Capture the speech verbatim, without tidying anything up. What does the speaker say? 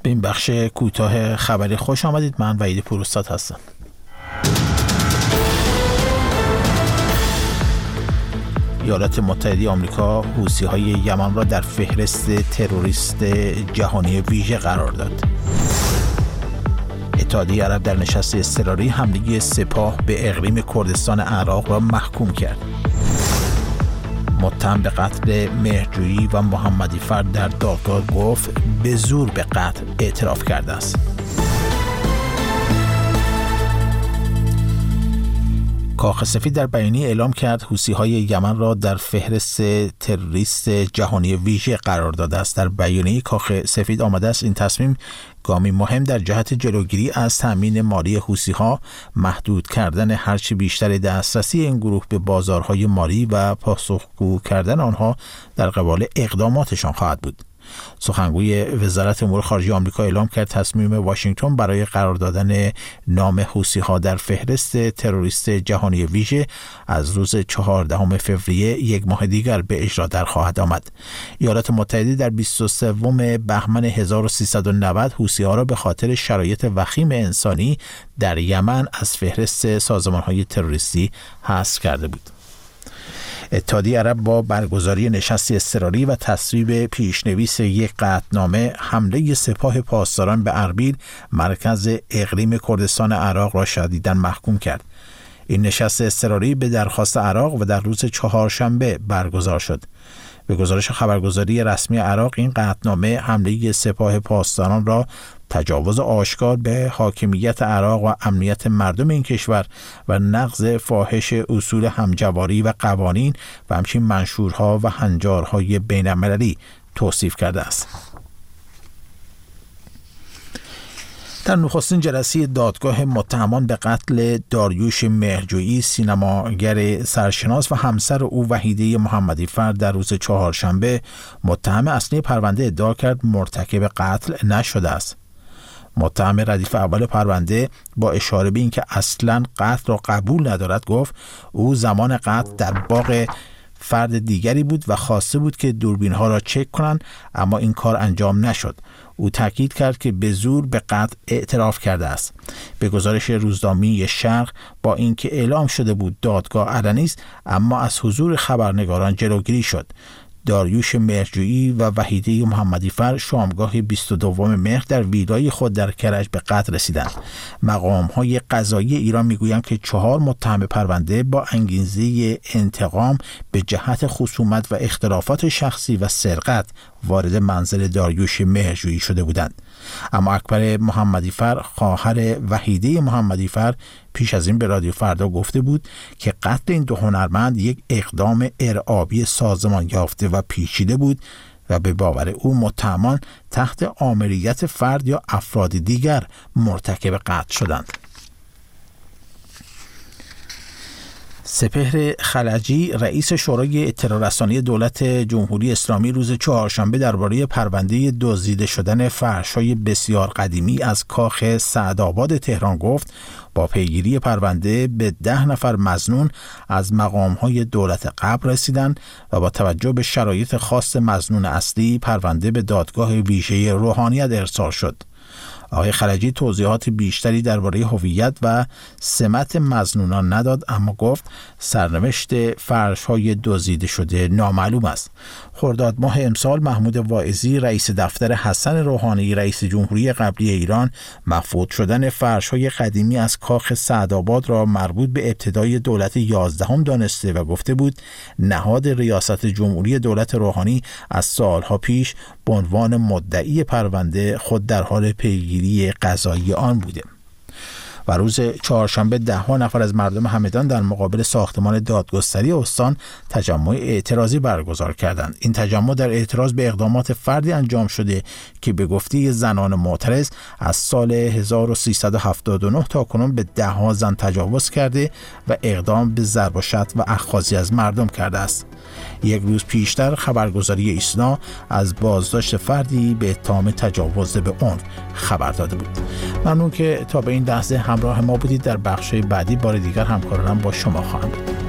به این بخش کوتاه خبری خوش آمدید. من وحید پوروستاد هستم. ایالات متحده آمریکا حوثی‌های یمن را در فهرست تروریست جهانی ویژه قرار داد. اتحادیه عرب در نشست اضطراری حمله سپاه به اقلیم کردستان عراق را محکوم کرد. متهم به قتل مهرجویی و محمدی فرد در دادگاه گفت به زور به قتل اعتراف کرده است. کاخ سفید در بیانیه اعلام کرد حوثی‌های یمن را در فهرست تروریست جهانی ویژه قرار داده است. در بیانیه کاخ سفید آمده است این تصمیم گامی مهم در جهت جلوگیری از تامین مالی حوثی‌ها، محدود کردن هرچه بیشتر دسترسی این گروه به بازارهای مالی و پاسخگو کردن آنها در قبال اقداماتشان خواهد بود. سخنگوی وزارت امور خارجه آمریکا اعلام کرد تصمیم واشنگتن برای قرار دادن نام حوثی‌ها در فهرست تروریست جهانی ویژه از روز چهاردهم فوریه یک ماه دیگر به اجرا در خواهد آمد. ایالات متحده در بیست و سوم بهمن هزار و سیصد و نود حوثی‌ها را به خاطر شرایط وخیم انسانی در یمن از فهرست سازمان‌های تروریستی حذف کرده بود. اتحادیه عرب با برگزاری نشستی اضطراری و تصویب پیشنویس یک قطعنامه حمله سپاه پاسداران به اربیل، مرکز اقلیم کردستان عراق را شدیداً محکوم کرد. این نشست اضطراری به درخواست عراق و در روز چهارشنبه برگزار شد. به گزارش خبرگزاری رسمی عراق این قطعنامه حمله سپاه پاسداران را تجاوز آشکار به حاکمیت عراق و امنیت مردم این کشور و نقض فاحش اصول همجواری و قوانین و همچنین منشورها و هنجارهای بین المللی توصیف کرده است. در نخستین جلسه دادگاه متهمان به قتل داریوش مهرجویی، سینماگر سرشناس و همسر او وحیده محمدی فرد در روز چهارشنبه، متهم اصلی پرونده ادعا کرد مرتکب قتل نشده است. متهم ردیف اول پرونده با اشاره به اینکه اصلاً قتل را قبول ندارد گفت او زمان قتل در باغ فرد دیگری بود و خواسته بود که دوربین‌ها را چک کنند، اما این کار انجام نشد. او تاکید کرد که به زور به قتل اعتراف کرده است. به گزارش روزنامه شرق، با اینکه اعلام شده بود دادگاه علنی است، اما از حضور خبرنگاران جلوگیری شد. داریوش مهرجویی و وحیده محمدی فر شامگاه بیست و دوم مهر در ویلای خود در کرج به قتل رسیدند. مقام‌های قضایی ایران میگویند که چهار متهم پرونده با انگیزه انتقام به جهت خصومت و اختلافات شخصی و سرقت وارد منزل داریوش مهرجویی شده بودند. اما اکبر محمدی فر، خواهر وحیده محمدی فر، پیش از این به رادیو فردا گفته بود که قتل این دو هنرمند یک اقدام ارعابی سازمان یافته و پیچیده بود و به باور او متهمان تحت آمریت فرد یا افراد دیگر مرتکب قتل شدند. سپهر خلجی، رئیس شورای اطلاع رسانی دولت جمهوری اسلامی، روز چهارشنبه درباره پرونده دزدیده شدن فرش‌های بسیار قدیمی از کاخ سعدآباد تهران گفت با پیگیری پرونده به ده نفر مظنون از مقام‌های دولت قبل رسیدند و با توجه به شرایط خاص مظنون اصلی پرونده به دادگاه ویژه روحانیت ارسال شد. آقای خلجی توضیحات بیشتری درباره هویت و سمت مظنونان نداد، اما گفت سرنوشت فرش‌های دزدیده شده نامعلوم است. خرداد ماه امسال محمود واعظی، رئیس دفتر حسن روحانی رئیس جمهوری قبلی ایران، مفقود شدن فرش‌های قدیمی از کاخ سعدآباد را مربوط به ابتدای دولت یازدهم دانسته و گفته بود نهاد ریاست جمهوری دولت روحانی از سالها پیش به عنوان مدعی پرونده خود در حال پیگیری قضایی آن بوده. و روز چهارشنبه ده ها نفر از مردم همدان در مقابل ساختمان دادگستری استان تجمع اعتراضی برگزار کردند. این تجمع در اعتراض به اقدامات فردی انجام شده که به گفته زنان معترض از سال هزار و سیصد و هفتاد و نه تا کنون به ده ها زن تجاوز کرده و اقدام به ضرب و شتم و اخاذی از مردم کرده است. یک روز پیشتر خبرگزاری ایسنا از بازداشت فردی به اتهام تجاوز به عنف خبر داده بود. ممنون که تا به این لحظه همراه ما بودید. در بخش بعدی بار دیگر همکارانم با شما خواهم بود.